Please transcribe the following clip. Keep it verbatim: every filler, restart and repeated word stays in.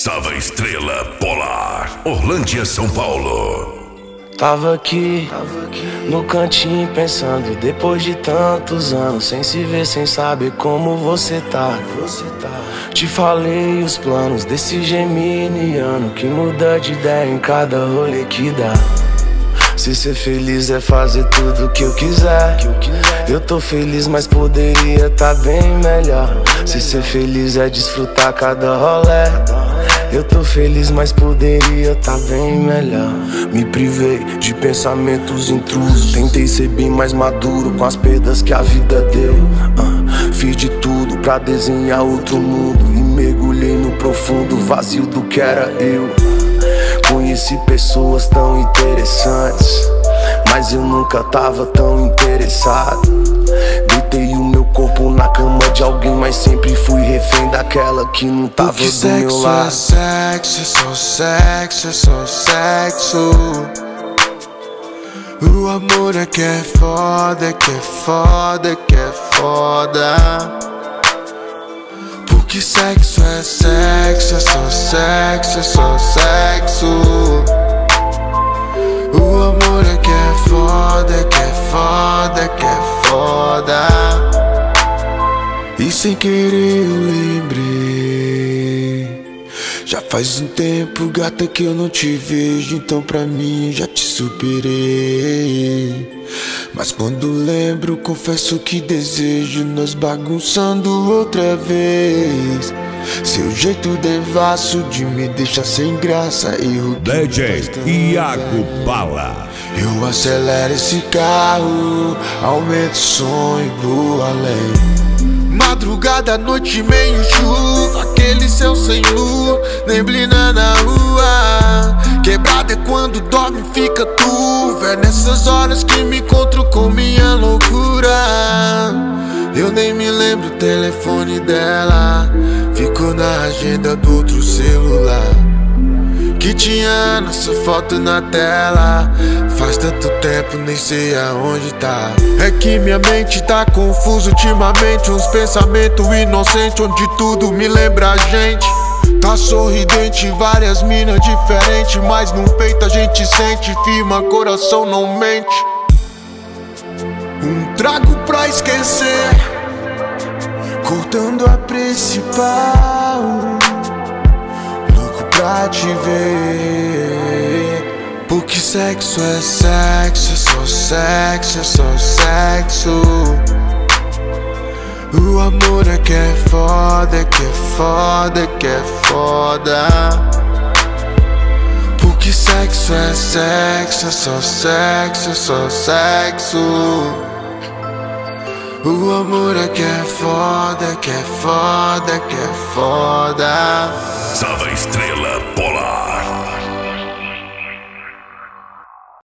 Salve Estrela Polar, Orlândia, São Paulo. Tava aqui, no cantinho pensando, depois de tantos anos, sem se ver, sem saber como você tá. Te falei os planos desse geminiano que muda de ideia em cada rolê que dá. Se ser feliz é fazer tudo que eu quiser, eu tô feliz, mas poderia tá bem melhor. Se ser feliz é desfrutar cada rolê, eu tô feliz, mas poderia tá bem melhor. Me privei de pensamentos intrusos, tentei ser bem mais maduro com as perdas que a vida deu. uh, Fiz de tudo pra desenhar outro mundo e mergulhei no profundo vazio do que era eu. Conheci pessoas tão interessantes, mas eu nunca tava tão interessado. Deitei o meu corpo na cama de alguém, mas sempre fui refém daquela que não tava Porque do meu lado. Sexo é sexo, é só sexo, é só sexo. O amor é que é foda, é que é foda, é que é foda. Porque sexo é sexo, é só sexo, é só sexo. O amor é que é foda, é que é foda, é que é foda. E sem querer eu lembrei, já faz um tempo, gata, que eu não te vejo, então pra mim já te superei. Mas quando lembro, confesso que desejo nós bagunçando outra vez. Seu jeito devasso de me deixar sem graça, erro que D J Iago Bala. Eu acelero esse carro, aumento o som e vou além. Madrugada, noite, meio chuva, aquele céu sem lua, neblina na rua. Quebrada é quando dorme, fica turva. É nessas horas que me encontro com minha loucura. Eu nem me lembro o telefone dela, ficou na agenda do outro celular que tinha nossa foto na tela. Faz tanto tempo, nem sei aonde tá. É que minha mente tá confusa ultimamente, uns pensamentos inocentes onde tudo me lembra a gente. Tá sorridente, várias minas diferentes, mas no peito a gente sente firma, coração não mente. Um trago pra esquecer, cortando a principal, louco pra te ver. Porque sexo é sexo, é só sexo, é só sexo. O amor é que é foda, é que é foda, é que é foda. Porque sexo é sexo, é só sexo, é só sexo. O amor é que é foda, é que é foda, é que é foda. Salve Estrela